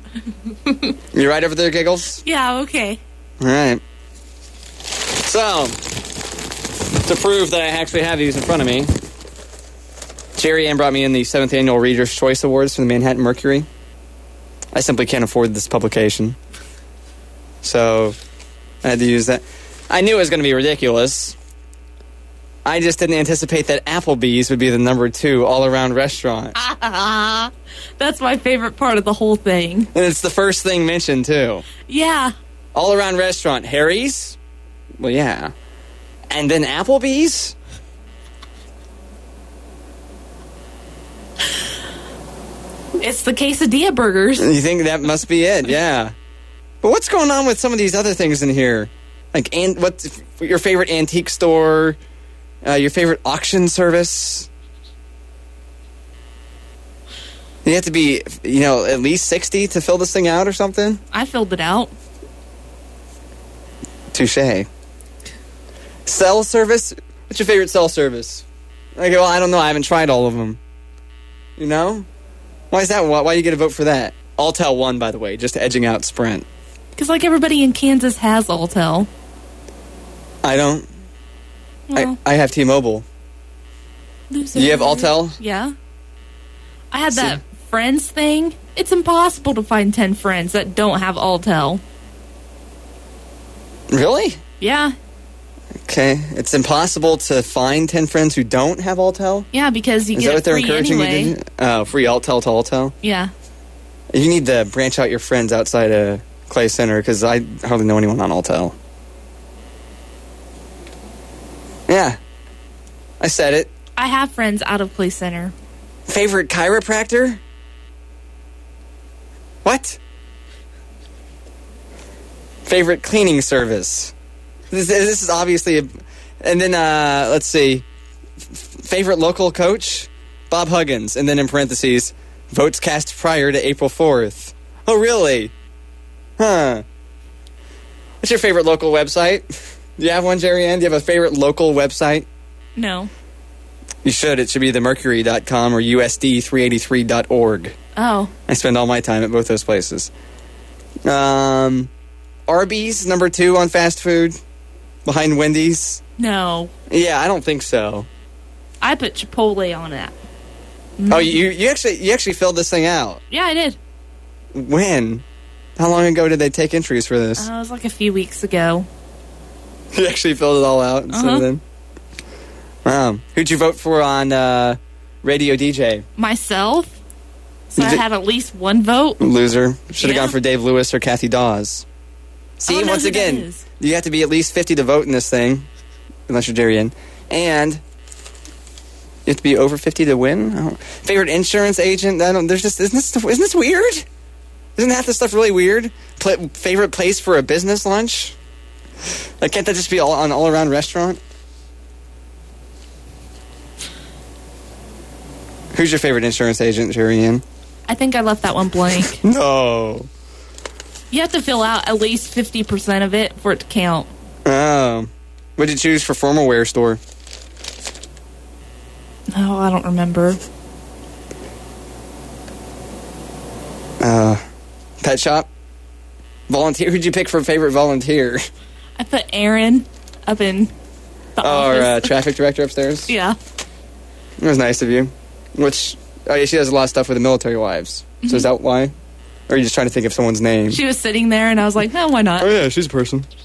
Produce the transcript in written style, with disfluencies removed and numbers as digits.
You right over there, Giggles? Yeah, okay. All right. So, to prove that I actually have these in front of me, Jerry Ann brought me in the 7th Annual Reader's Choice Awards from the Manhattan Mercury. I simply can't afford this publication. So, I had to use that. I knew it was going to be ridiculous. I just didn't anticipate that Applebee's would be the number 2 all-around restaurant. That's my favorite part of the whole thing. And it's the first thing mentioned, too. Yeah. All-around restaurant. Harry's? Well, yeah. And then Applebee's? It's the quesadilla burgers. You think that must be it? Yeah. But what's going on with some of these other things in here? Like, what's your favorite antique store? Your favorite auction service? You have to be, at least 60 to fill this thing out or something? I filled it out. Touché. Cell service? What's your favorite cell service? Okay, well, I don't know. I haven't tried all of them. You know? Why is that? Why do you get a vote for that? Alltel won, by the way, just edging out Sprint. Because, everybody in Kansas has Alltel. I don't. Well, I have T-Mobile. Loser. You have Alltel? Yeah. I had that Friends thing. It's impossible to find 10 friends that don't have Alltel. Really? Yeah. Okay. It's impossible to find 10 friends who don't have Alltel? Yeah, because you Is get that what they're free encouraging anyway. you to do? Oh, free Alltel to Alltel? Yeah. You need to branch out your friends outside of Clay Center, because I hardly know anyone on Alltel. Yeah. I said it. I have friends out of Clay Center. Favorite chiropractor? What? Favorite cleaning service? This is obviously and then, let's see. Favorite local coach? Bob Huggins. And then in parentheses, votes cast prior to April 4th. Oh, really? Huh. What's your favorite local website? Do you have one, Jerry Ann? Do you have a favorite local website? No. You should. It should be themercury.com or usd383.org. Oh. I spend all my time at both those places. Arby's, number 2 on fast food, behind Wendy's. No. Yeah, I don't think so. I put Chipotle on that. Oh, you actually filled this thing out? Yeah, I did. When? How long ago did they take entries for this? It was like a few weeks ago. You actually filled it all out instead of then? Wow. Who'd you vote for on Radio DJ? Myself. So I had at least one vote. Loser. Should have gone for Dave Lewis or Kathy Dawes. See, once again, you have to be at least 50 to vote in this thing, unless you're Jerry Ann. And you have to be over 50 to win. Favorite insurance agent? Isn't this weird? Isn't half this stuff really weird? Favorite place for a business lunch? Like, can't that just be an all-around restaurant? Who's your favorite insurance agent, Jerry Ann? I think I left that one blank. No. You have to fill out at least 50% of it for it to count. Oh. What did you choose for formal wear store? Oh, I don't remember. Pet shop? Volunteer? Who'd you pick for favorite volunteer? I put Aaron up in the office. Our traffic director upstairs? Yeah. It was nice of you. She does a lot of stuff with the military wives. So is that why? Or are you just trying to think of someone's name? She was sitting there, and I was like, no, why not? Oh, yeah, she's a person.